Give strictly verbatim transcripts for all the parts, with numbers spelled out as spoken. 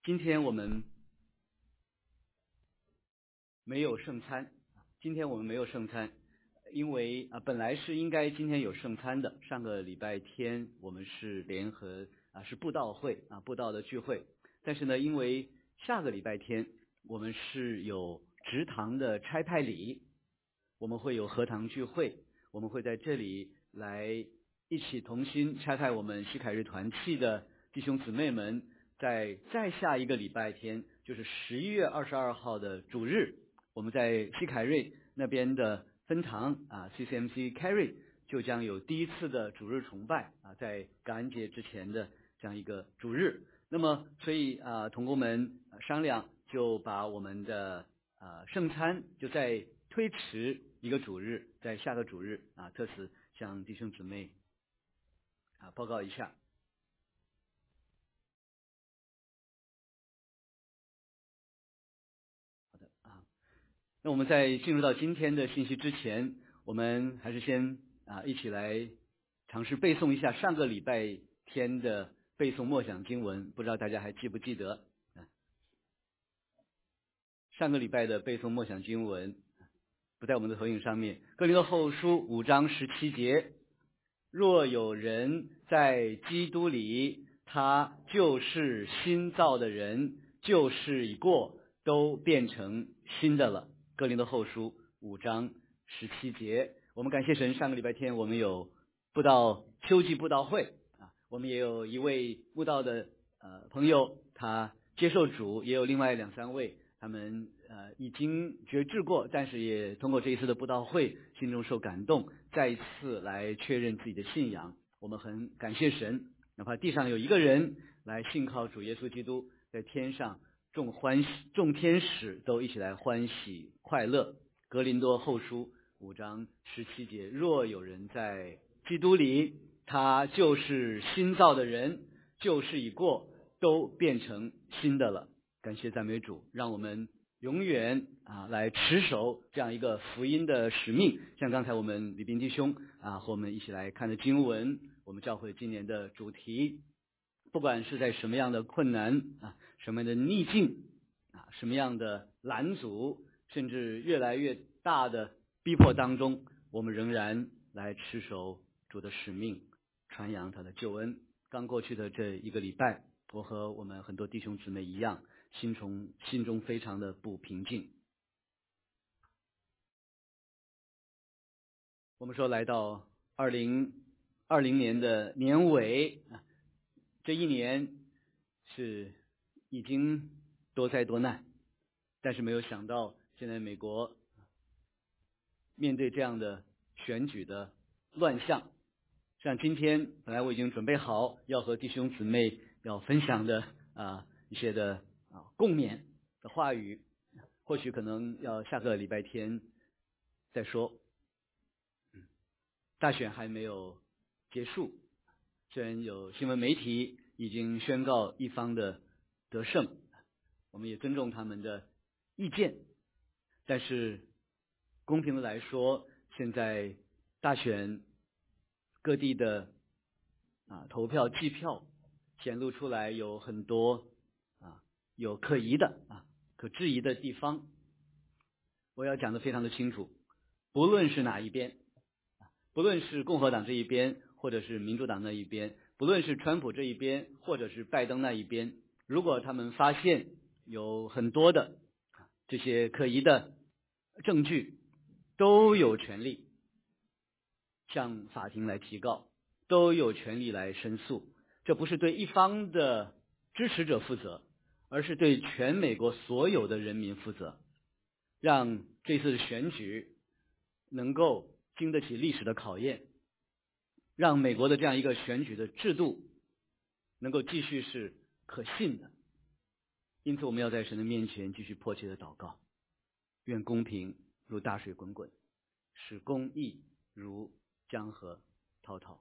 今天我们没有圣餐，今天我们没有圣餐，因为啊本来是应该今天有圣餐的。上个礼拜天我们是联合啊是布道会啊布道的聚会，但是呢，因为下个礼拜天我们是有职堂的差派礼，我们会有合堂聚会，我们会在这里来一起同心差派我们西凯瑞团契的弟兄姊妹们，在再下一个礼拜天，就是十一月二十二号的主日，我们在西凯瑞那边的分堂啊 C C M C Carry 就将有第一次的主日崇拜啊，在感恩节之前的这样一个主日。那么所以啊同工们商量，就把我们的啊圣餐就在推迟一个主日，在下个主日啊，特此向弟兄姊妹啊报告一下。好的啊，那我们在进入到今天的信息之前，我们还是先啊一起来尝试背诵一下上个礼拜天的背诵默想经文，不知道大家还记不记得啊？上个礼拜的背诵默想经文不在我们的投影上面。哥林多后书五章十七节，若有人在基督里，他就是新造的人，旧事已过，都变成新的了。哥林多后书五章十七节。我们感谢神，上个礼拜天我们有布道秋季布道会啊，我们也有一位布道的呃朋友，他接受主，也有另外两三位他们呃已经决志过，但是也通过这一次的布道会，心中受感动，再一次来确认自己的信仰。我们很感谢神，哪怕地上有一个人来信靠主耶稣基督，在天上众欢喜众天使都一起来欢喜快乐。格林多后书五章十七节，若有人在基督里，他就是新造的人，旧事已过，都变成新的了。感谢赞美主，让我们永远啊来持守这样一个福音的使命。像刚才我们李斌弟兄啊和我们一起来看的经文，我们教会今年的主题，不管是在什么样的困难啊，什么样的逆境啊，什么样的拦阻，甚至越来越大的逼迫当中，我们仍然来持守主的使命，传扬他的救恩。刚过去的这一个礼拜，我和我们很多弟兄姊妹一样，心中心中非常的不平静。我们说来到二零二零年的年尾，这一年是已经多灾多难，但是没有想到现在美国面对这样的选举的乱象，像今天本来我已经准备好要和弟兄姊妹要分享的啊一些的啊共勉的话语，或许可能要下个礼拜天再说。大选还没有结束，虽然有新闻媒体已经宣告一方的得胜，我们也尊重他们的意见，但是公平的来说，现在大选各地的啊投票计票显露出来有很多啊有可疑的啊可质疑的地方。我要讲的非常的清楚，不论是哪一边，不论是共和党这一边，或者是民主党那一边，不论是川普这一边，或者是拜登那一边，如果他们发现有很多的这些可疑的证据，都有权利向法庭来提告，都有权利来申诉。这不是对一方的支持者负责，而是对全美国所有的人民负责，让这次的选举能够经得起历史的考验，让美国的这样一个选举的制度能够继续是可信的。因此我们要在神的面前继续迫切的祷告，愿公平如大水滚滚，使公义如江河滔滔。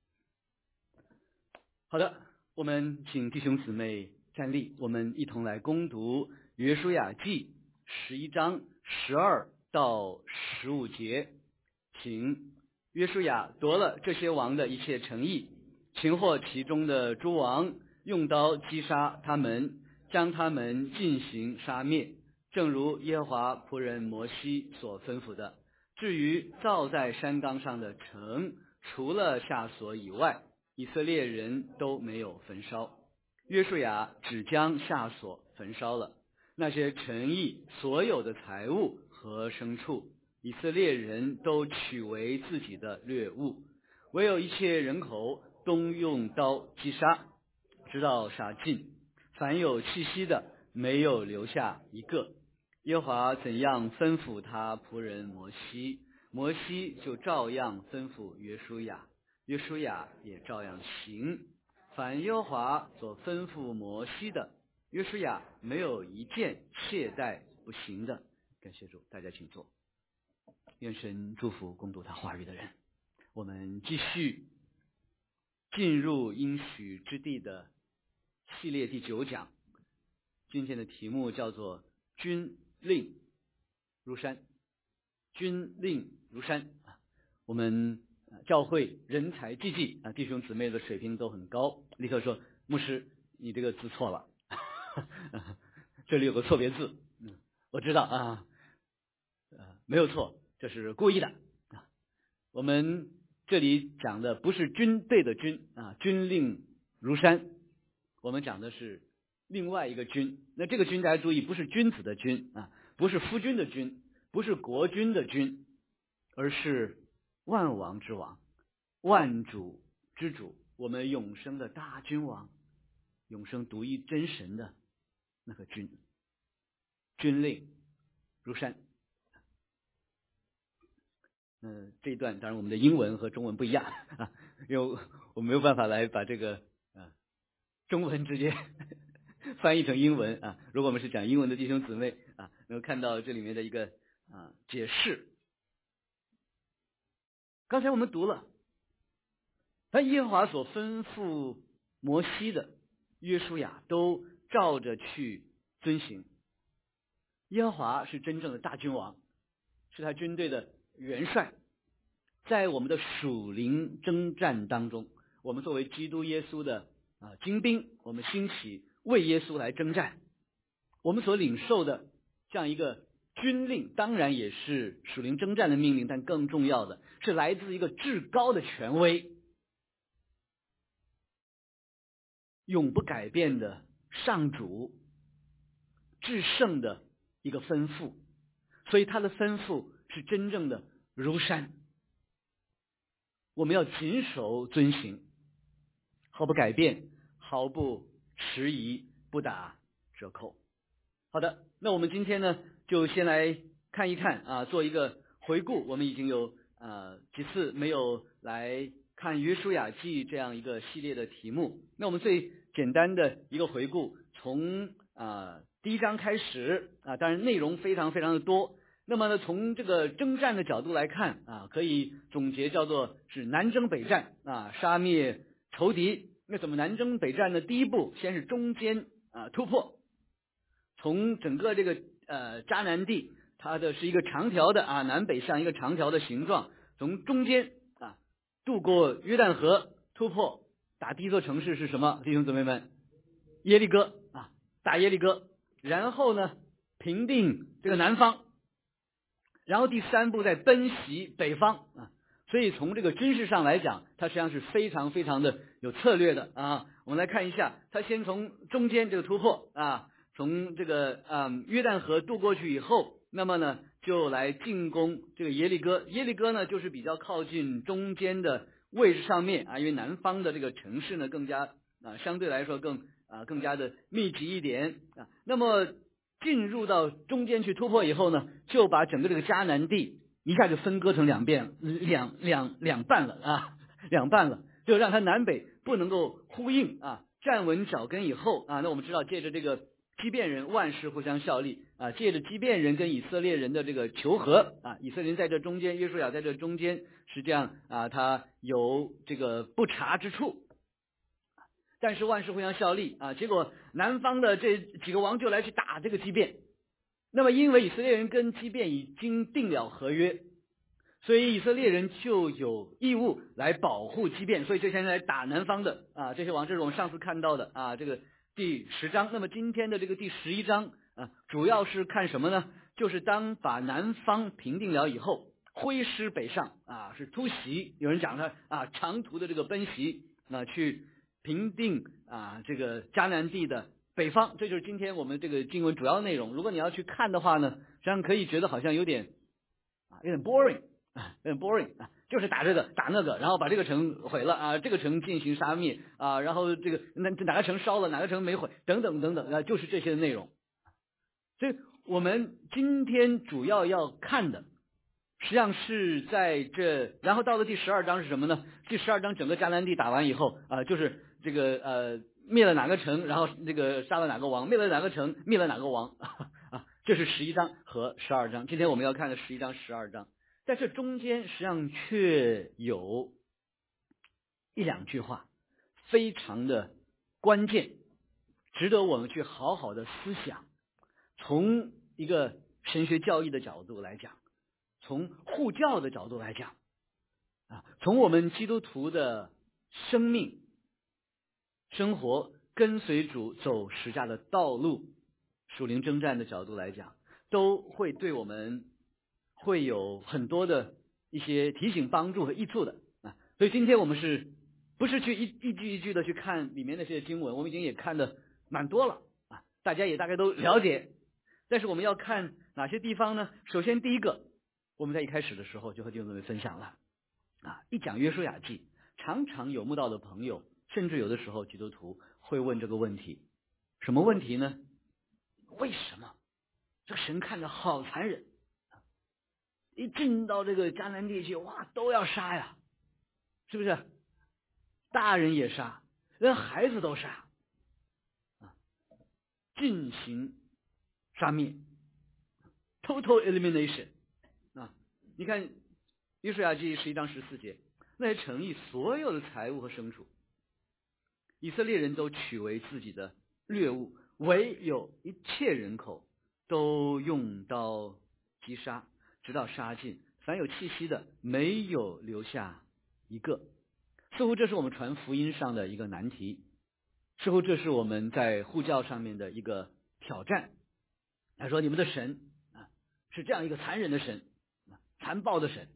好的，我们请弟兄姊妹站立，我们一同来攻读约书亚记十一章十二到十五节。请约书亚夺了这些王的一切诚意，擒获其中的诸王，用刀击杀他们， 将他们进行杀灭，正如耶和华仆人摩西所吩咐的。至于造在山冈上的城，除了夏所以外，以色列人都没有焚烧。约书亚只将夏所焚烧了，那些城邑所有的财物和牲畜，以色列人都取为自己的掠物，唯有一切人口都用刀击杀，直到杀尽，凡有气息的没有留下一个。耶和华怎样吩咐他仆人摩西，摩西就照样吩咐约书亚，约书亚也照样行。凡耶和华所吩咐摩西的，约书亚没有一件懈怠不行的。感谢主，大家请坐。愿神祝福攻读他话语的人。我们继续进入应许之地的系列第九讲，今天的题目叫做军令如山。军令如山，我们教会人才济济啊，弟兄姊妹的水平都很高。立刻说，牧师，你这个字错了，这里有个错别字。嗯，我知道啊，呃，没有错，这是故意的啊。我们这里讲的不是军队的军啊，军令如山，我们讲的是另外一个军。那这个军大家注意，不是君子的君啊，不是夫君的君，不是国君的君，而是万王之王，万主之主，我们永生的大君王，永生独一真神的那个君。军令如山。嗯、呃，这一段当然我们的英文和中文不一样啊，因为我没有办法来把这个啊中文直接翻译成英文啊。如果我们是讲英文的弟兄姊妹啊，能够看到这里面的一个啊解释。刚才我们读了，但耶和华所吩咐摩西的，约书亚都照着去遵行。耶和华是真正的大君王，是他军队的元帅。在我们的属灵征战当中，我们作为基督耶稣的啊精兵，我们兴起为耶稣来征战。我们所领受的这样一个军令，当然也是属灵征战的命令，但更重要的是来自一个至高的权威，永不改变的上主，至圣的一个吩咐。所以他的吩咐是真正的如山，我们要谨守遵行，毫不改变，毫不迟疑，不打折扣。好的，那我们今天呢，就先来看一看啊，做一个回顾。我们已经有呃几次没有来看约书亚记这样一个系列的题目。那我们最简单的一个回顾，从啊、呃、第一章开始啊，当然内容非常非常的多。那么呢，从这个征战的角度来看啊，可以总结叫做是南征北战啊，杀灭仇敌。那怎么南征北战呢？第一步先是中间啊突破，从整个这个呃迦南地，它的是一个长条的啊南北向一个长条的形状，从中间啊渡过约旦河突破，打第一座城市是什么？弟兄姊妹们，耶利哥啊，打耶利哥，然后呢平定这个南方。然后第三步再奔袭北方啊，所以从这个军事上来讲，它实际上是非常非常的有策略的啊。我们来看一下，它先从中间这个突破啊，从这个啊约旦河渡过去以后，那么呢就来进攻这个耶利哥。耶利哥呢就是比较靠近中间的位置上面啊，因为南方的这个城市呢更加啊相对来说更啊更加的密集一点啊。那么进入到中间去突破以后呢，就把整个这个迦南地一下就分割成两边两两两半了啊，两半了，就让它南北不能够呼应啊，站稳脚跟以后啊，那我们知道借着这个基遍人万事互相效力啊，借着基遍人跟以色列人的这个求和啊，以色列人在这中间，约书亚在这中间，是这样啊，他有这个不察之处。但是万事互相效力啊，结果南方的这几个王就来去打这个基遍。那么因为以色列人跟基遍已经定了合约，所以以色列人就有义务来保护基遍，所以这些人来打南方的啊，这些王，这是我们上次看到的啊，这个第十章。那么今天的这个第十一章啊，主要是看什么呢？就是当把南方平定了以后，挥师北上啊，是突袭。有人讲他啊，长途的这个奔袭啊，去平定啊这个迦南地的北方。这就是今天我们这个经文主要内容。如果你要去看的话呢，实际上可以觉得好像有点啊有点 boring 啊，有点 boring 啊，就是打这个打那个，然后把这个城毁了啊，这个城进行杀灭啊，然后这个那哪个城烧了，哪个城没毁，等等等等啊，就是这些内容。所以我们今天主要要看的，实际上是在这，然后到了第十二章是什么呢？第十二章整个迦南地打完以后啊、呃，就是这个呃灭了哪个城，然后这个杀了哪个王，灭了哪个城，灭了哪个王啊，这是十一章和十二章。今天我们要看的十一章、十二章，在这中间实际上却有一两句话非常的关键，值得我们去好好的思想。从一个神学教义的角度来讲，从护教的角度来讲啊，从我们基督徒的生命生活跟随主走十架的道路属灵征战的角度来讲，都会对我们会有很多的一些提醒、帮助和益处的啊。所以今天我们是不是去一一句一句的去看里面那些经文，我们已经也看的蛮多了啊，大家也大概都了解。但是我们要看哪些地方呢？首先第一个，我们在一开始的时候就和弟兄姊妹分享了啊，一讲约书亚记，常常有慕道的朋友，甚至有的时候基督徒会问这个问题，什么问题呢？为什么这个神看着好残忍，一进到这个迦南地去，哇，都要杀呀，是不是？大人也杀，连孩子都杀啊，进行杀灭 ，total elimination 啊！你看约书亚记十一章十四节，那些城邑所有的财物和牲畜，以色列人都取为自己的掠物，唯有一切人口都用刀击杀，直到杀尽，凡有气息的没有留下一个。似乎这是我们传福音上的一个难题，似乎这是我们在护教上面的一个挑战。他说你们的神啊是这样一个残忍的神，残暴的神。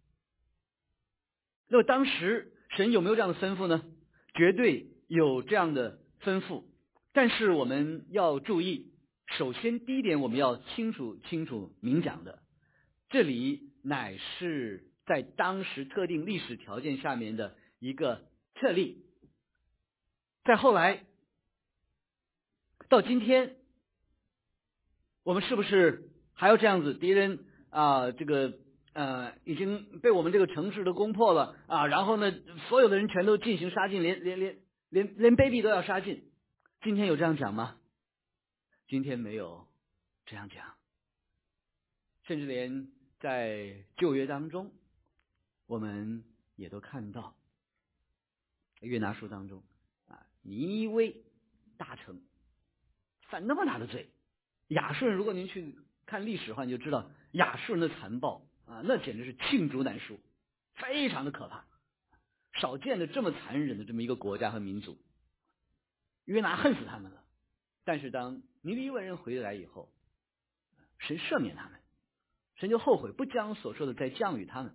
那么当时神有没有这样的吩咐呢？绝对有这样的吩咐，但是我们要注意，首先第一点我们要清楚清楚明讲的，这里乃是在当时特定历史条件下面的一个特例。再后来到今天，我们是不是还要这样子？敌人啊、呃，这个呃，已经被我们这个城市都攻破了啊，然后呢，所有的人全都进行杀尽，连连连连连 baby 都要杀尽。今天有这样讲吗？今天没有这样讲，甚至连在旧约当中，我们也都看到，约拿书当中啊，尼尼微大城犯那么大的罪。亚述人，如果您去看历史的话，你就知道亚述人的残暴啊，那简直是罄竹难书，非常的可怕，少见的这么残忍的这么一个国家和民族。约拿恨死他们了，但是当尼尼微人回来以后，神赦免他们，神就后悔不将所说的再降与他们。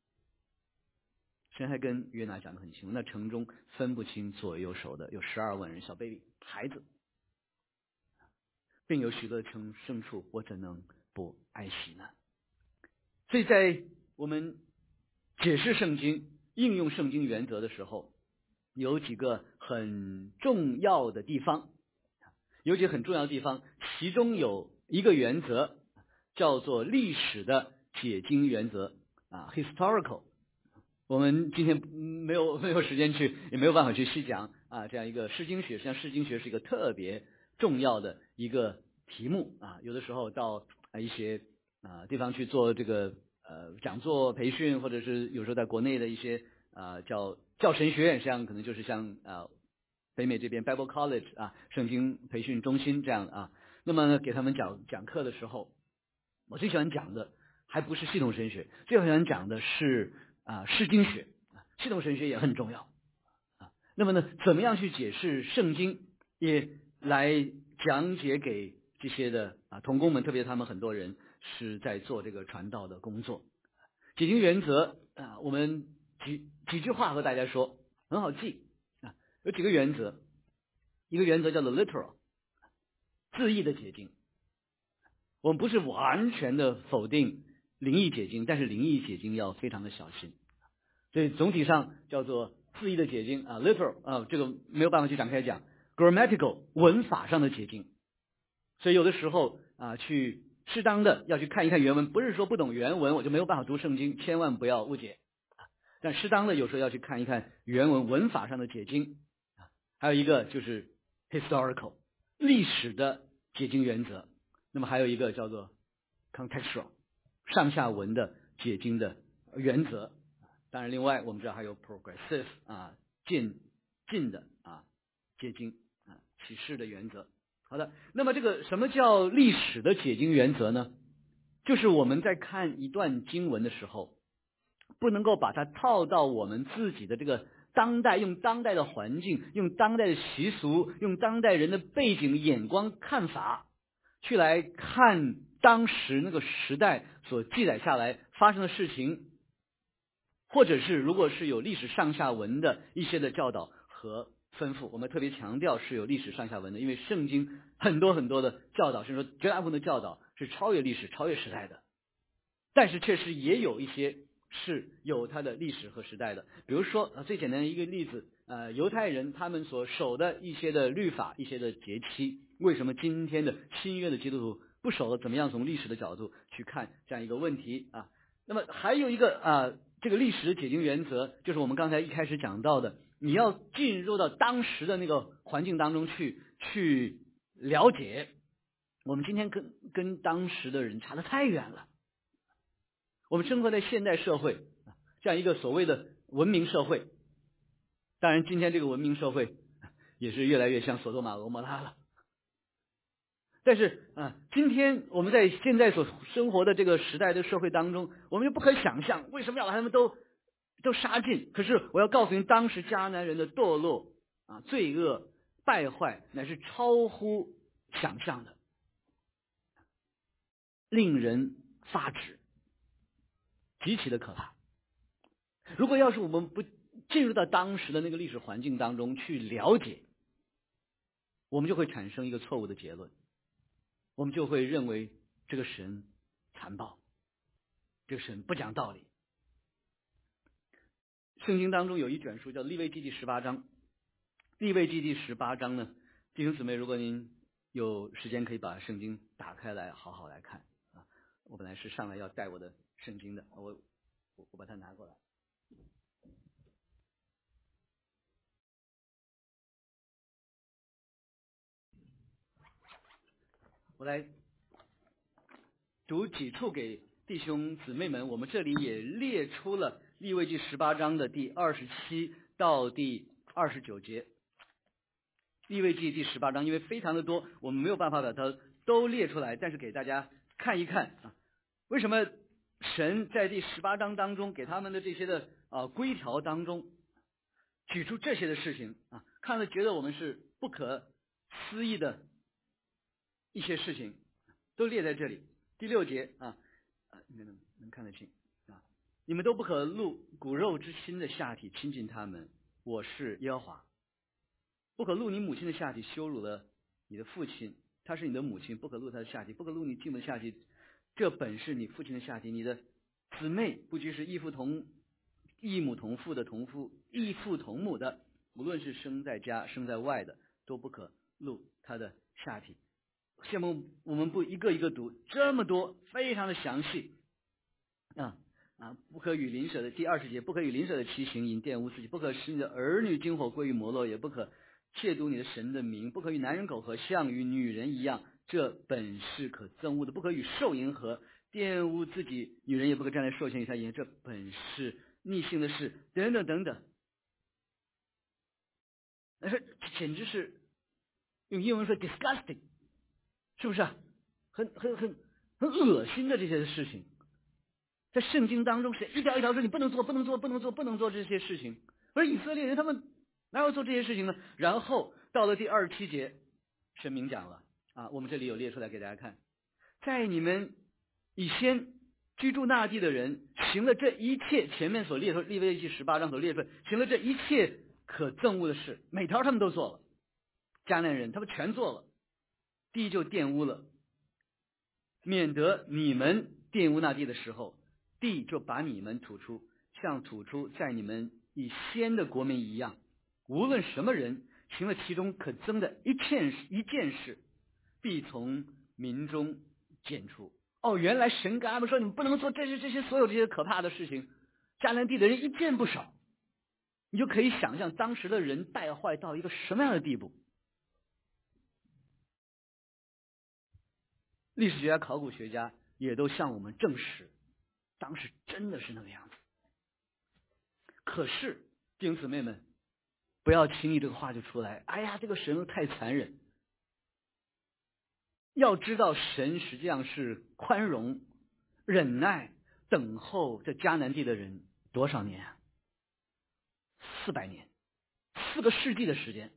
神还跟约拿讲得很清楚，那城中分不清左右手的有十二万人，小 baby 孩子，并有许多牲牲畜，我怎能不爱惜呢？所以在我们解释圣经、应用圣经原则的时候，有几个很重要的地方，有几个很重要的地方，其中有一个原则叫做历史的解经原则啊 ，historical。我们今天没有没有时间去，也没有办法去细讲啊，这样一个诗经学，实际上诗经学是一个特别重要的一个题目啊。有的时候到一些啊地方去做这个呃讲座培训，或者是有时候在国内的一些啊叫教神学院，实际上可能就是像啊北美这边 Bible College 啊圣经培训中心这样啊。那么呢给他们讲讲课的时候，我最喜欢讲的还不是系统神学，最喜欢讲的是啊诗经学，系统神学也很重要啊。那么呢怎么样去解释圣经，也来讲解给这些的啊同工们，特别他们很多人是在做这个传道的工作。解经原则啊，我们几几句话和大家说，很好记啊。有几个原则，一个原则叫做 literal， 字义的解经。我们不是完全的否定灵异解经，但是灵异解经要非常的小心。所以总体上叫做字义的解经啊 ，literal 啊，这个没有办法去展开讲。grammatical 文法上的解经，所以有的时候啊，去适当的要去看一看原文，不是说不懂原文我就没有办法读圣经，千万不要误解啊。但适当的有时候要去看一看原文文法上的解经啊。还有一个就是 historical 历史的解经原则。那么还有一个叫做 contextual 上下文的解经的原则。当然另外我们知道还有 progressive 啊渐进的啊解经啊启示的原则。好的，那么这个什么叫历史的解经原则呢？就是我们在看一段经文的时候，不能够把它套到我们自己的这个当代，用当代的环境，用当代的习俗，用当代人的背景眼光看法去来看当时那个时代所记载下来发生的事情，或者是如果是有历史上下文的一些的教导和吩咐，我们特别强调是有历史上下文的，因为圣经很多很多的教导，甚至说绝大部分的教导是超越历史、超越时代的，但是确实也有一些是有它的历史和时代的。比如说啊，最简单的一个例子，呃，犹太人他们所守的一些的律法、一些的节期，为什么今天的新约的基督徒不守了？怎么样从历史的角度去看这样一个问题啊？那么还有一个啊，这个历史解经原则，就是我们刚才一开始讲到的，你要进入到当时的那个环境当中去，去了解。我们今天跟跟当时的人差得太远了。我们生活在现代社会，这样一个所谓的文明社会，当然今天这个文明社会也是越来越像索多玛俄摩拉了。但是啊，今天我们在现在所生活的这个时代的社会当中，我们就不可想象为什么要把他们都都杀尽。可是我要告诉您，当时迦南人的堕落啊、罪恶、败坏，乃是超乎想象的，令人发指，极其的可怕。如果要是我们不进入到当时的那个历史环境当中去了解，我们就会产生一个错误的结论，我们就会认为这个神残暴，这个神不讲道理。圣经当中有一卷书叫利未记第十八章，利未记第十八章呢，弟兄姊妹，如果您有时间可以把圣经打开来好好来看啊。我本来是上来要带我的圣经的，我我我把它拿过来。我来读几处给弟兄姊妹们，我们这里也列出了利未记十八章的第二十七到第二十九节。利未记第十八章因为非常的多，我们没有办法把它都列出来，但是给大家看一看啊，为什么神在第十八章当中给他们的这些的啊规条当中举出这些的事情啊，看了觉得我们是不可思议的一些事情都列在这里。第六节啊，应该能能看得清啊，你们都不可露骨肉之亲的下体亲近他们，我是耶和华。不可露你母亲的下体，羞辱了你的父亲，他是你的母亲，不可露他的下体。不可露你继母的下体，这本是你父亲的下体。你的姊妹不拘是异父同异母同父的同父异父同母的，无论是生在家生在外的，都不可露他的下体。羡慕我们不一个一个读这么多，非常的详细啊啊！不可与邻舍的第二十节，不可与邻舍的妻行淫玷污自己，不可使你的儿女经火归于摩洛，也不可亵渎你的神的名，不可与男人苟合，像与女人一样，这本是可憎恶的。不可与兽淫合，玷污自己，女人也不可站在兽前与他淫，这本是逆性的事，等等等等。但是简直是用英文说 disgusting， 是不是啊？很很很很恶心的这些事情，在圣经当中是一条一条说你不能做，不能做，不能做，不能做这些事情。而以色列人他们哪有做这些事情呢？然后到了第二十七节， 神明讲了啊，我们这里有列出来给大家看，在你们以先居住那地的人行了这一切，前面所列出利未记十八章所列出行了这一切可憎恶的事，每条他们都做了，迦南人他们全做了，地就玷污了，免得你们玷污那地的时候，地就把你们吐出，像吐出在你们以先的国民一样。无论什么人行了其中可憎的一件一件事，必从民中剪除。哦，原来神跟他们说你们不能做这些这些所有这些可怕的事情，迦南地的人一件不少。你就可以想象当时的人败坏到一个什么样的地步。历史学家、考古学家也都向我们证实，当时真的是那个样子。可是弟兄姊妹们，不要轻易这个话就出来，哎呀，这个神太残忍。要知道神实际上是宽容、忍耐、等候这迦南地的人多少年啊？四百年，四个世纪的时间。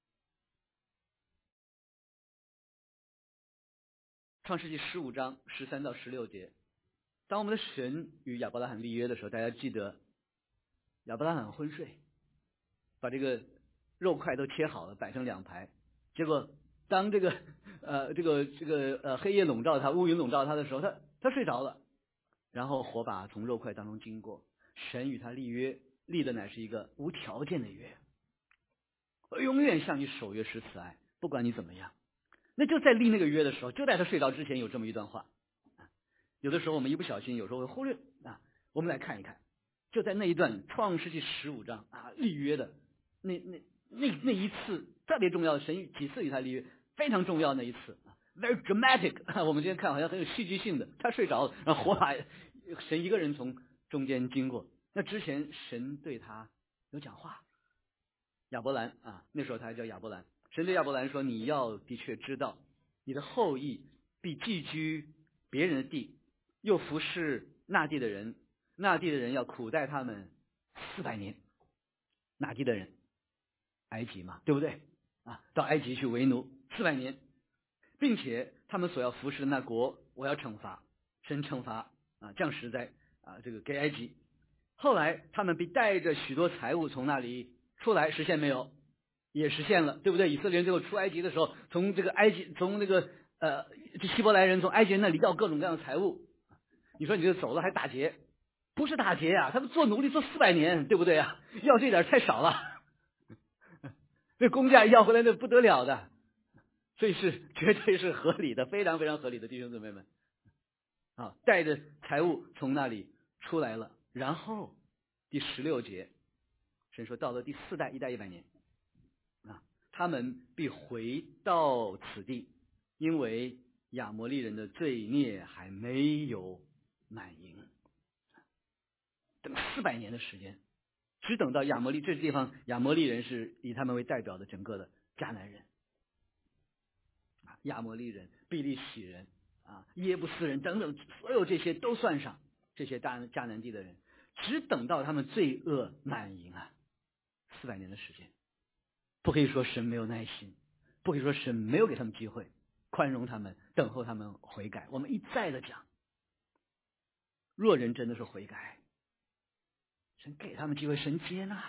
创世纪十五章十三到十六节，当我们的神与亚伯拉罕立约的时候，大家记得亚伯拉罕昏睡，把这个肉块都切好了，摆成两排。结果当这个呃这个这个呃黑夜笼罩他，乌云笼罩他的时候，他他睡着了，然后火把从肉块当中经过，神与他立约，立的乃是一个无条件的约，我永远向你守约施慈爱，不管你怎么样。那就在立那个约的时候，就在他睡着之前有这么一段话。有的时候我们一不小心，有时候会忽略啊。我们来看一看，就在那一段创世纪十五章啊立约的那那那那一次特别重要的，神几次与他立约，非常重要那一次 ，very dramatic。我们今天看好像很有戏剧性的，他睡着了，然后火把神一个人从中间经过。那之前神对他有讲话，亚伯兰啊，那时候他还叫亚伯兰。神对亚伯兰说：“你要的确知道，你的后裔必寄居别人的地，又服侍那地的人，那地的人要苦待他们四百年。哪地的人？埃及嘛，对不对？啊，到埃及去为奴四百年，并且他们所要服侍的那国，我要惩罚，神惩罚啊，降实在啊，这个给埃及。后来他们必带着许多财物从那里出来，实现没有？”也实现了，对不对？以色列人最后出埃及的时候，从这个埃及，从那个呃希伯来人从埃及人那里要各种各样的财物。你说你这走了还打劫？不是打劫呀、啊，他们做奴隶做四百年，对不对啊？要这点太少了，这工价要回来那不得了的，所以是绝对是合理的，非常非常合理的，弟兄姊妹们啊，带着财物从那里出来了。然后第十六节，神说到了第四代，一代一百年。啊，他们必回到此地，因为亚摩利人的罪孽还没有满盈。等四百年的时间，只等到亚摩利这地方，亚摩利人是以他们为代表的整个的迦南人，啊，亚摩利人、比利洗人、啊耶布斯人等等，所有这些都算上，这些迦迦南地的人，只等到他们罪恶满盈啊，四百年的时间。不可以说神没有耐心，不可以说神没有给他们机会，宽容他们，等候他们悔改。我们一再的讲，若人真的是悔改，神给他们机会，神接纳，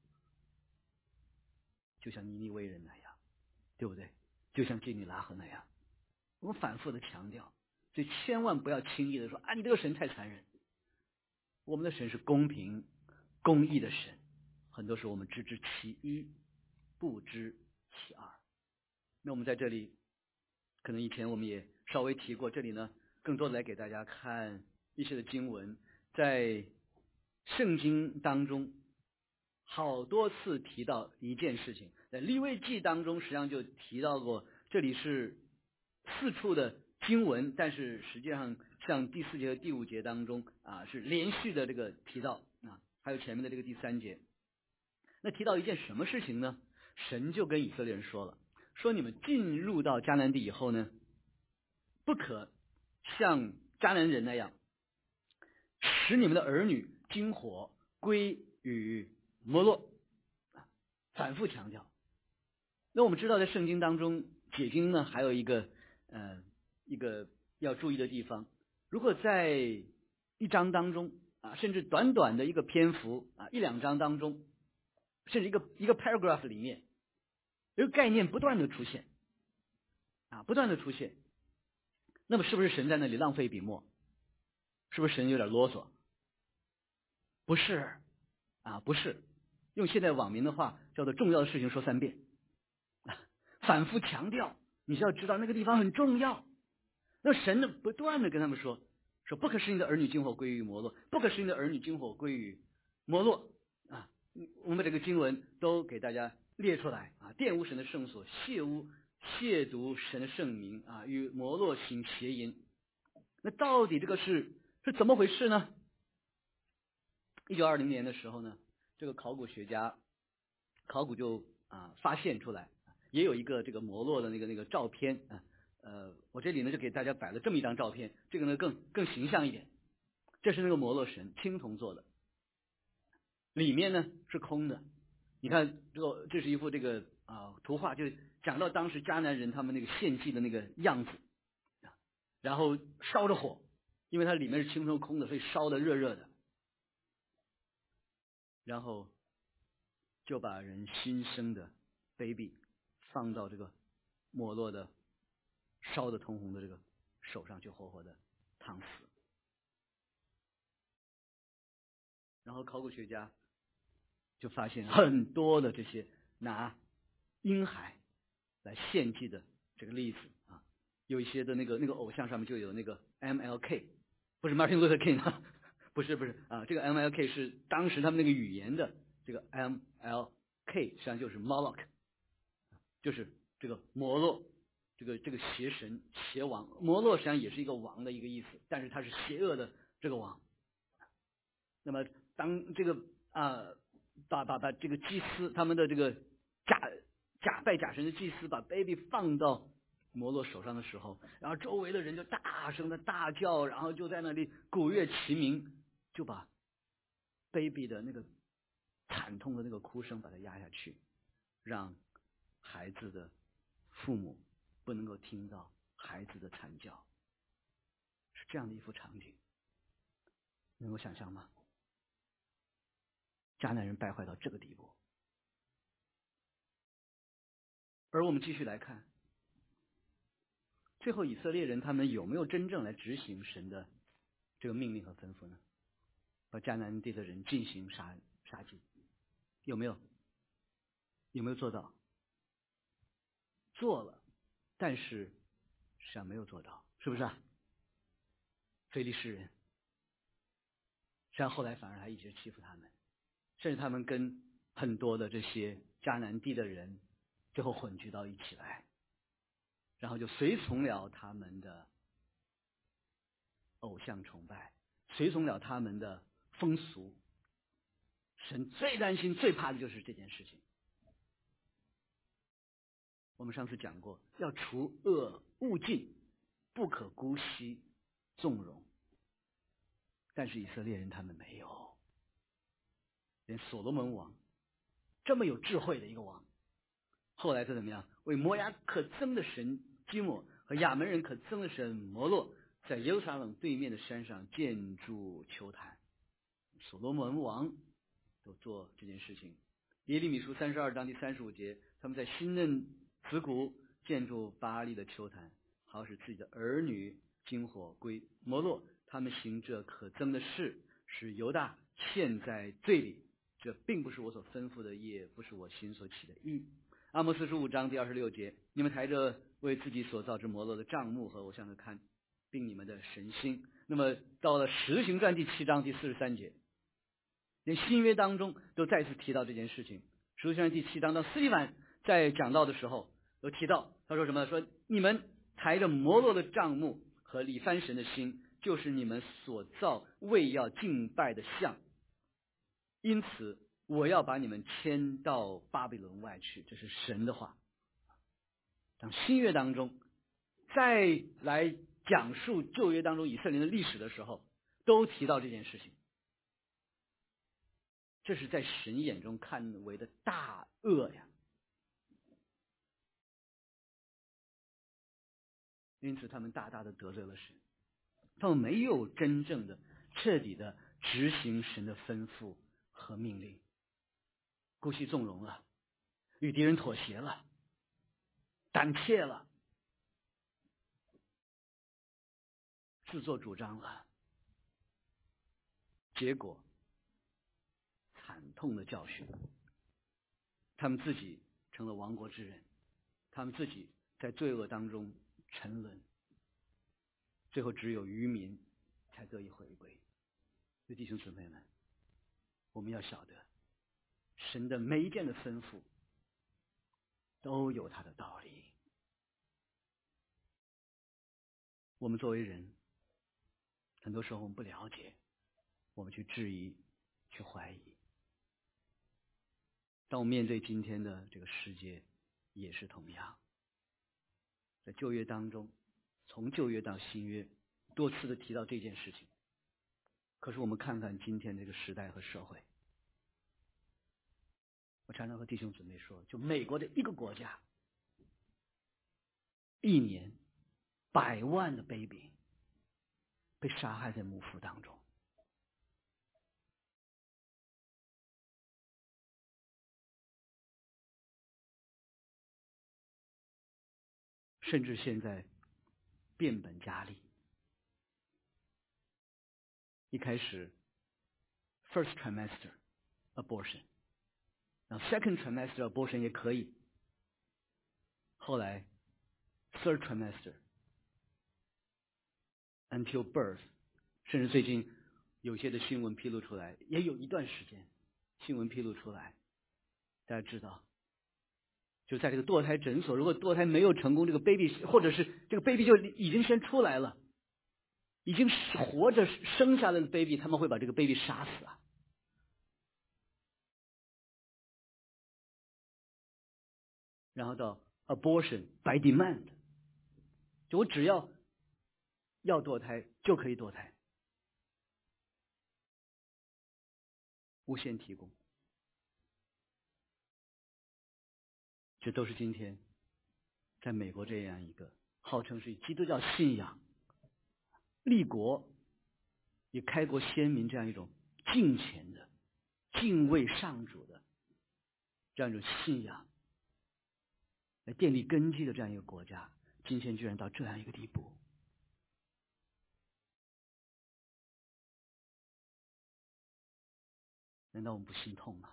就像尼尼微人那样，对不对？就像基尼拉河那样，我们反复的强调，所以千万不要轻易的说啊，你这个神太残忍。我们的神是公平、公义的神，很多时候我们只知其一，不知其二。那我们在这里，可能以前我们也稍微提过，这里呢，更多的来给大家看一些的经文，在圣经当中好多次提到一件事情，在利未记当中实际上就提到过，这里是四处的经文，但是实际上像第四节和第五节当中啊是连续的这个提到啊，还有前面的这个第三节。那提到一件什么事情呢？神就跟以色列人说了，说你们进入到迦南地以后呢，不可像迦南人那样，使你们的儿女经火归于摩洛，反复强调。那我们知道在圣经当中解经呢还有一个呃一个要注意的地方，如果在一章当中啊，甚至短短的一个篇幅啊，一两章当中，甚至一个一个 paragraph 里面，有个概念不断的出现啊，不断的出现，那么是不是神在那里浪费笔墨？是不是神有点啰嗦？不是啊，不是。用现在网民的话叫做重要的事情说三遍，啊，反复强调，你需要知道那个地方很重要。那神呢，不断的跟他们说，说不可使你的儿女经火归于摩洛，不可使你的儿女经火归于摩洛啊。我们把这个经文都给大家列出来啊，玷污神的圣所，亵污亵渎神的圣名啊，与摩洛行邪淫。那到底这个是是怎么回事呢？一九二零年的时候呢，这个考古学家考古就啊发现出来，也有一个这个摩洛的那个那个照片啊，呃，我这里呢就给大家摆了这么一张照片，这个呢更更形象一点。这是那个摩洛神青铜做的，里面呢是空的。你看这个，这是一幅这个啊图画，就讲到当时迦南人他们那个献祭的那个样子，然后烧着火，因为它里面是青铜空的，所以烧的热热的。然后就把人新生的 baby 放到这个摩洛的烧的通红的这个手上，就活活的烫死。然后考古学家就发现很多的这些拿婴孩来献祭的这个例子啊，有一些的那个那个偶像上面就有那个 M L K， 不是 Martin Luther King 啊，不是不是啊，这个 M L K 是当时他们那个语言的这个 M L K， 实际上就是 Moloch， 就是这个摩洛，这个这个邪神邪王。摩洛实际上也是一个王的一个意思，但是他是邪恶的这个王。那么当这个啊把把把这个祭司他们的这个假假拜假神的祭司把 baby 放到摩洛手上的时候，然后周围的人就大声的大叫，然后就在那里鼓乐齐鸣，就把 baby 的那个惨痛的那个哭声把它压下去，让孩子的父母不能够听到孩子的惨叫，是这样的一幅场景，能够想象吗？迦南人败坏到这个地步。而我们继续来看，最后以色列人他们有没有真正来执行神的这个命令和吩咐呢？把迦南地的人进行杀杀尽，有没有？有没有做到？做了，但是实际上没有做到，是不是啊？非利士人，实际上后来反而还一直欺负他们，甚至他们跟很多的这些迦南地的人最后混居到一起来，然后就随从了他们的偶像崇拜，随从了他们的风俗。神最担心最怕的就是这件事情。我们上次讲过，要除恶务尽，不可姑息纵容。但是以色列人他们没有，连所罗门王这么有智慧的一个王，后来他怎么样？为摩押可憎的神基抹和亚门人可憎的神摩洛，在耶路撒冷对面的山上建筑丘坛。所罗门王都做这件事情。耶利米书三十二章第三十五节，他们在新嫩子谷建筑巴力的丘坛，好使自己的儿女经火归摩洛。他们行这可憎的事，使犹大陷在罪里。这并不是我所吩咐的，也不是我心所起的意。阿摩司书五章第二十六节，你们抬着为自己所造之摩洛的帐幕和偶像的龛，并你们的神星。那么到了使徒行传第七章第四十三节，连新约当中都再次提到这件事情。使徒行传第七章到斯蒂凡在讲道的时候都提到，他说什么？说你们抬着摩洛的帐幕和里番神的心，就是你们所造为要敬拜的像，因此我要把你们迁到巴比伦外去。这是神的话。当新约当中再来讲述旧约当中以色列的历史的时候，都提到这件事情。这是在神眼中看为的大恶呀！ 因此他们大大的得罪了神，他们没有真正的彻底的执行神的吩咐和命令，姑息纵容了，与敌人妥协了，胆怯了，自作主张了，结果惨痛的教训，他们自己成了亡国之人，他们自己在罪恶当中沉沦，最后只有渔民才得以回归。所以弟兄姊妹们，我们要晓得神的每一件的吩咐都有他的道理。我们作为人，很多时候我们不了解，我们去质疑，去怀疑。当我面对今天的这个世界也是同样，在旧约当中，从旧约到新约多次的提到这件事情，可是我们看看今天这个时代和社会，我常常和弟兄姊妹说，就美国的一个国家，一年百万的 baby 被杀害在母腹当中，甚至现在变本加厉。一开始 first trimester abortion， 然后 second trimester abortion 也可以，后来 third trimester until birth， 甚至最近有些的新闻披露出来，也有一段时间新闻披露出来，大家知道，就在这个堕胎诊所，如果堕胎没有成功，这个 baby 或者是这个 baby 就已经先出来了，已经活着生下来的 baby， 他们会把这个 baby 杀死啊。然后到 abortion by demand， 就我只要要堕胎就可以堕胎，无限提供。这都是今天在美国这样一个号称是以基督教信仰立国也开国先民这样一种敬虔的敬畏上主的这样一种信仰来建立根基的这样一个国家，今天居然到这样一个地步。难道我们不心痛吗？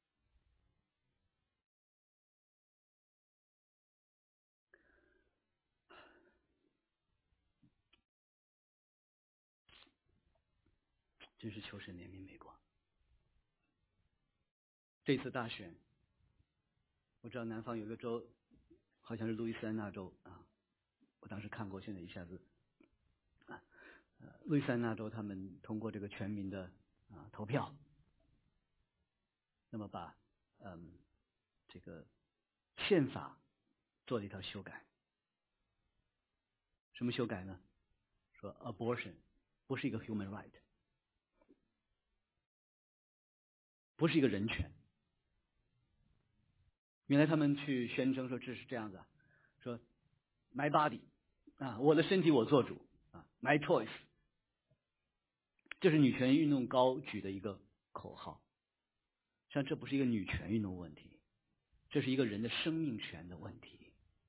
真是求神怜悯美国。这次大选，我知道南方有个州，好像是路易斯安那州啊，我当时看过，现在一下子啊，呃，路易斯安那州他们通过这个全民的啊投票，那么把嗯这个宪法做了一条修改。什么修改呢？说 abortion 不是一个 human right， 不是一个人权。原来他们去宣称说这是这样的，说 my body 啊，我的身体我做主啊 ，my choice， 这是女权运动高举的一个口号。实际上这不是一个女权运动问题，这是一个人的生命权的问题。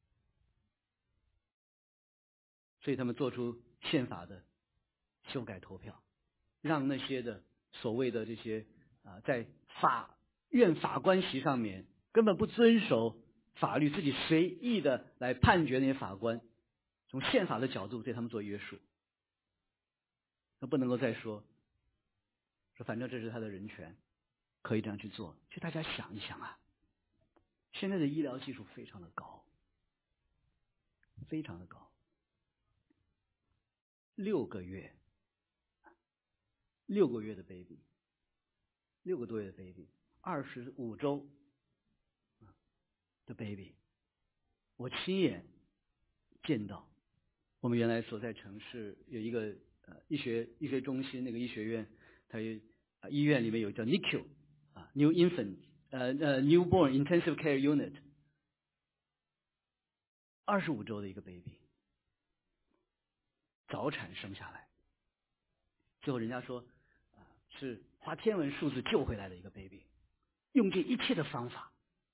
所以他们做出宪法的修改投票，让那些的所谓的这些啊，在法院法官席上面根本不遵守法律，自己随意的来判决那些法官，从宪法的角度对他们做约束。那不能够再说说反正这是他的人权，可以这样去做。就大家想一想啊，现在的医疗技术非常的高，非常的高。六个月，六个月的 baby， 六个多月的 baby， 二十五周的 baby， 我亲眼见到。我们原来所在城市有一个呃医学医学中心，那个医学院，它有、呃、医院里面有叫 N I C U 啊 New Infant 呃呃 Newborn Intensive Care Unit， 二十五周的一个 baby， 早产生下来，最后人家说啊、呃、是花天文数字救回来的一个 baby， 用尽一切的方法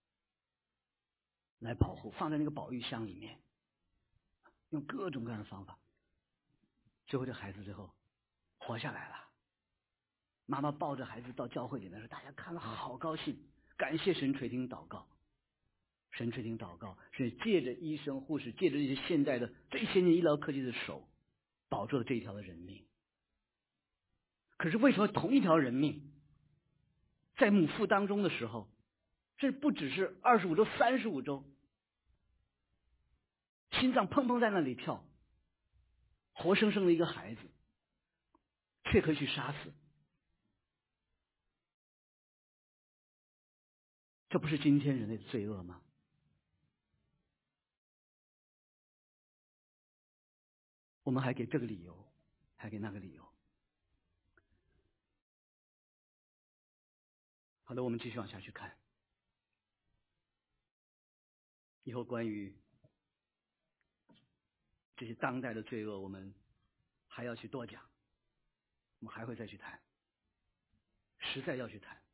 来保护，放在那个保育箱里面，用各种各样的方法，最后这孩子最后活下来了。妈妈抱着孩子到教会里面说，大家看了好高兴，感谢神垂听祷告。神垂听祷告是借着医生护士，借着这些现代的最先进医疗科技的手，保住了这一条的人命。可是为什么同一条人命在母腹当中的时候，这不只是二十五周三十五周，心脏砰砰在那里跳，活生生的一个孩子却可以去杀死？这不是今天人类的罪恶吗？我们还给这个理由，还给那个理由。好的，我们继续往下去看。以后关于这些当代的罪恶，我们还要去多讲，我们还会再去谈，实在要去谈。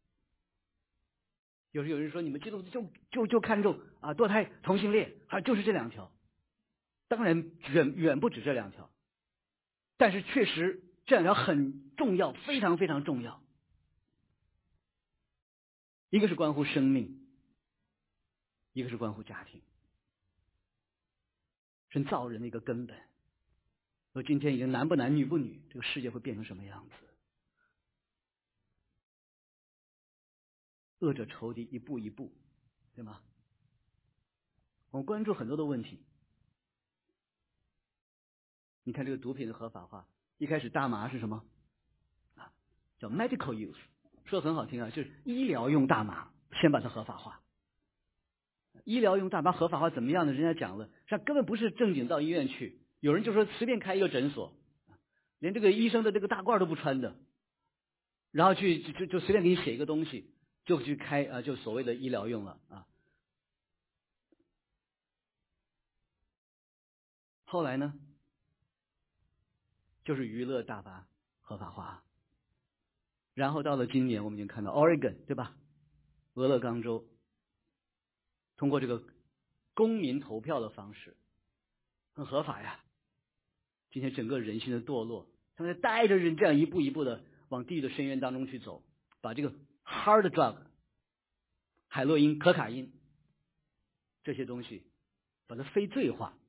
有时有人说，你们基督徒就就就看重啊堕胎、同性恋，还就是这两条。当然远远不止这两条，但是确实这两条很重要，非常非常重要。一个是关乎生命，一个是关乎家庭，是造人的一个根本。说今天已经男不男女不女，这个世界会变成什么样子？恶者仇敌一步一步，对吗？我们关注很多的问题。你看这个毒品的合法化，一开始大麻是什么啊？叫 medical use， 说的很好听啊，就是医疗用大麻，先把它合法化。医疗用大麻合法化怎么样呢？人家讲了，像根本不是正经到医院去，有人就说随便开一个诊所，连这个医生的这个大褂都不穿的，然后去就就随便给你写一个东西，就去开啊，就所谓的医疗用了啊。后来呢，就是娱乐大麻合法化，然后到了今年，我们已经看到 Oregon 对吧？俄勒冈州通过这个公民投票的方式，很合法呀。今天整个人性的堕落，他们在带着人这样一步一步的往地狱的深渊当中去走，把这个 hard drug 海洛因、可卡因这些东西把它非罪化